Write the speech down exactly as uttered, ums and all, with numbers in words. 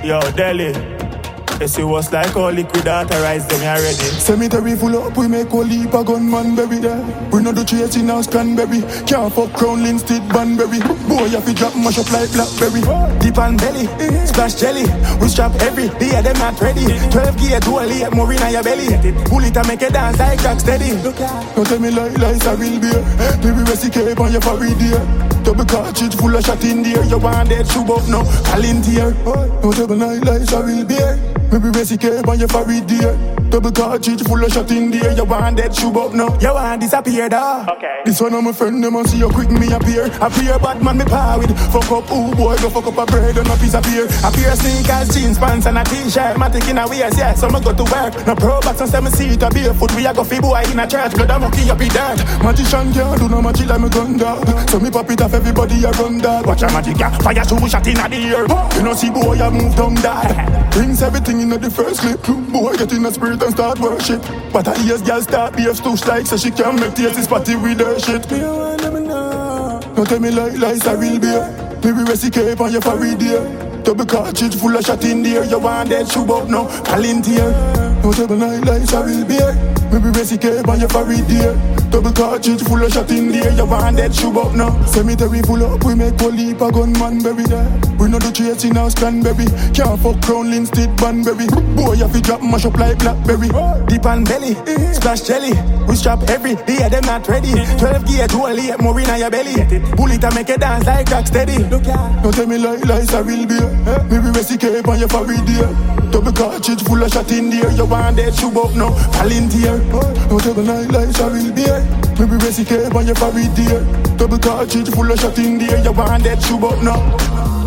Yo, Delhi. You see what's like all liquid authorized them already. Cemetery full up, we make all heap a gunman bury there. We know the chasing house cranberry. Can't fuck crown Linstead Banbury. Boy, you fi drop mash up like blackberry. Deep and belly, splash jelly. We strap every day, them not ready. Twelve gear, two eight, more in your belly. Bullet and make it dance like rock steady. Don't tell me like lies a real beer. Maybe rest cape on your forehead there. Double cartridge full of shot in there. You want that shoe up now, Palantir. Don't tell me like lies a real beer. Maybe rest cape on your forehead there. Double cartridge full of shot in there. You want that shoe up now. You want disappear da. Okay. This one of my friend, them see you quick me appear. Appear bad man me power with. Fuck up, ooh boy, go fuck up a bird and a piece of beer. Appear sneakers, jeans, pants and a t-shirt. Matic in a waist, yeah, so me go to work. No pro box and seven seat a barefoot. We a go fi boy in a church. Blood a monkey up in dirt. Magician can't do no magic like me gun dog. So me pop it off everybody a run dog. Watch a magic, yeah, fire two shot in a the air. You know see boy a move down dog. Brings everything in the first clip. Boy get in the spirit and start worship. But I hear girl start be a stoosh like so she can make taste this party with her shit. Me want them know. Don't tell me like lies a real beer. Maybe rest cape on your forehead there. Double cartridge full of shot in there. You want that shoe up now, Palantir. Don't tell me like lies a real beer. Maybe rest cape on your forehead there. Double cartridge full of shot in there. You want that shoe up now. Cemetery full up, we make all heap a gunman bury there. We know the chasing house cranberry. Can't fuck crown Linstead Banbury. Boy, you fi drop mash up like blackberry. Deep and belly, splash jelly. We strap every day, them not ready. Twelve gear, two eight, more in your belly. Bullet and make it dance like rock steady. Don't tell me like lies a real beer. Maybe rest cape on your forehead there. Double cartridge full of shot in there. You want that shoe up now, Palantir. Don't tell me like lies a real beer. Maybe rest cape on your forehead there. Double cartridge full of shot in there. You want that shoe up now.